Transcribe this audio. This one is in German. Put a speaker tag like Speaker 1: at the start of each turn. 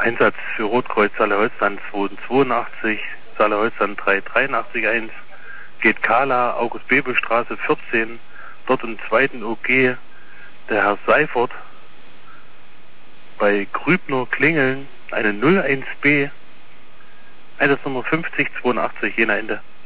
Speaker 1: Einsatz für Rotkreuz Saale-Holstein 282, Saale-Holstein 3881, geht Kala, August-Bebel-Straße 14, dort im zweiten OG der Herr Seifert bei Grübner Klingeln, eine 01B, Einsatznummer 5082, Jena Ende.